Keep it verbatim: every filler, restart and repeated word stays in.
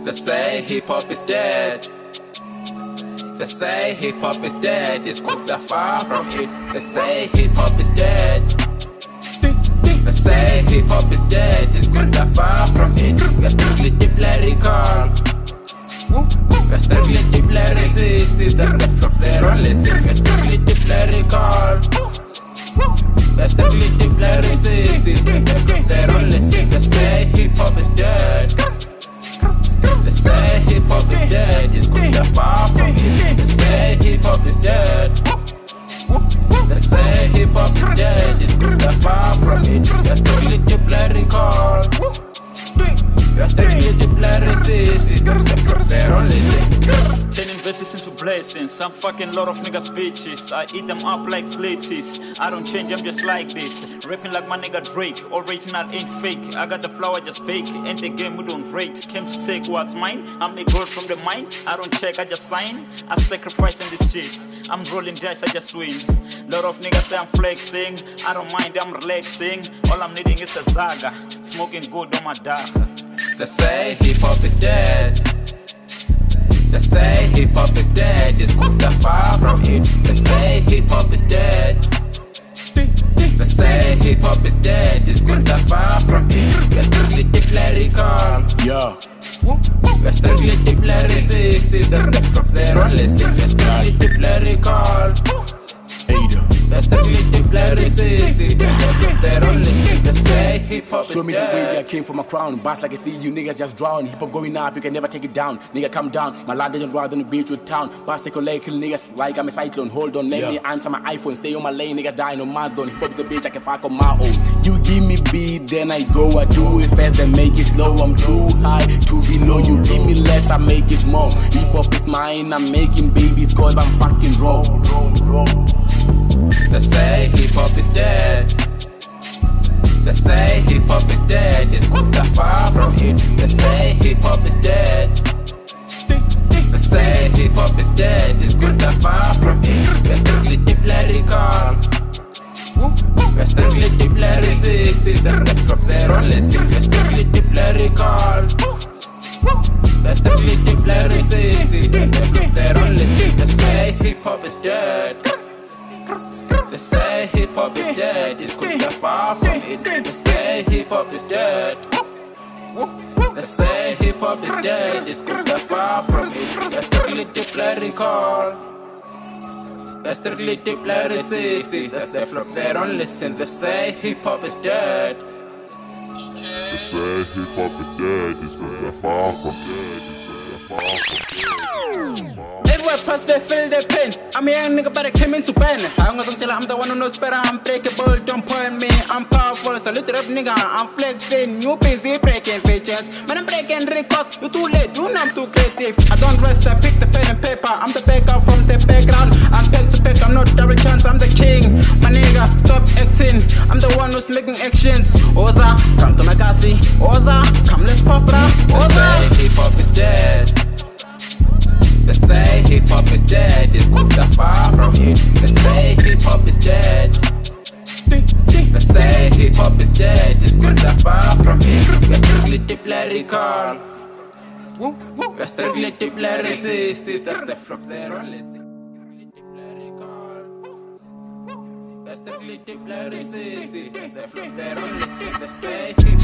They say hip hop is dead. They say hip hop is dead. It's cause they're far from it. They say hip hop is dead. They say hip hop is dead. It's cause they're far from it. We're strictly deep lyrical. We're strictly deep lyricist. That's the flop they're only sing. We're strictly deep lyrical. We're strictly deep lyricist. That's the flop they're only sing. They say hip hop is dead. They say hip hop is dead, it's cause they're far from it. They say hip hop is dead. They say hip hop is dead, it's cause they're far from it. You're strictly deep lyrical. You're strictly deep lyricist. That's the flop they're only sing. Turning verses into blessings. I'm fucking lot of niggas bitches. I eat them up like slates. I don't change, I'm just like this. Rapping like my nigga Drake. Original ain't fake. I got the flower, just bake. Ain't the game we don't rate. Came to take what's mine. I'm the gold from the mine. I don't check, I just sign. I sacrifice in this shit. I'm rolling dice, I just win. Lot of niggas say I'm flexing. I don't mind, I'm relaxing. All I'm needing is a zaga. Smoking good on my dagger. They say hip hop is dead. They say hip hop is dead, it's cause they're far from it. They say hip hop is dead. They say hip hop is dead, it's cause they're far from it. We're strictly deep lyrical. Yeah. We're strictly deep lyricist. That's the flop they're only sing. We're strictly deep lyrical. Ada. We're strictly deep lyricist. That's the flop they're only sing. They say hip hop is Show me the way dead. I came from a crown. Boss like I see you niggas just drown. Hip hop going up, you can never take it down. Nigga come down, my lad doesn't ride on the beach with town. Boss take a leg, kill niggas like I'm a cyclone. Hold on, let Yeah. me answer my iPhone. Stay on my lane, nigga dying on my zone. Hip hop is the bitch, I can fuck on my own. You give me beat, then I go. I do it fast, then make it slow. I'm too high, too below. You give me less, I make it more. Hip hop is mine, I'm making babies cause I'm fucking raw. They say hip hop is dead. They say hip hop is dead, it's cause they're far from it. They say hip hop is dead. They say hip hop is dead, it's cause they're far from it. We're strictly deep lyrical. We're strictly deep lyricist. That's the flop they're only sing. We're strictly deep lyrical. We're strictly deep lyricist. That's the flop they're only sing. They say hip hop is dead. They say hip hop is dead, it's cause they're far from it. They say hip hop is dead. They say hip hop is dead, it's cause they're far from it. They're strictly deep lyrical. They're strictly deep lyricist. That's the flop they don't listen. They say hip hop is dead. They say hip hop is dead, it's cause they're far from it. It's cause they're far from it. Everywhere past they feel the pain. I'm a young nigga but I came into pain. I'm gonna tell I'm the one who knows better. I'm breakable, don't point me. I'm powerful, salute up nigga. I'm flexing, you busy breaking features. Man I'm breaking records, you too late, you know I'm too creative. I don't rest, I pick the pen and paper. I'm the baker from the background. I'm back to back, I'm not double chance, I'm the king. My nigga, stop acting. I'm the one who's making actions. Oza, come to my cassie. Oza, come let's pop bra. Oza. They say hip hop is dead. They say hip hop is dead, it's cause they're far from it. They say hip hop is dead. They say hip hop is dead, it's cause they're far from it. We're strictly deep lyrical. We're strictly deep lyricist. That's the flop they're only sing. We're strictly deep lyricist. That's the flop they're only sing. They say hip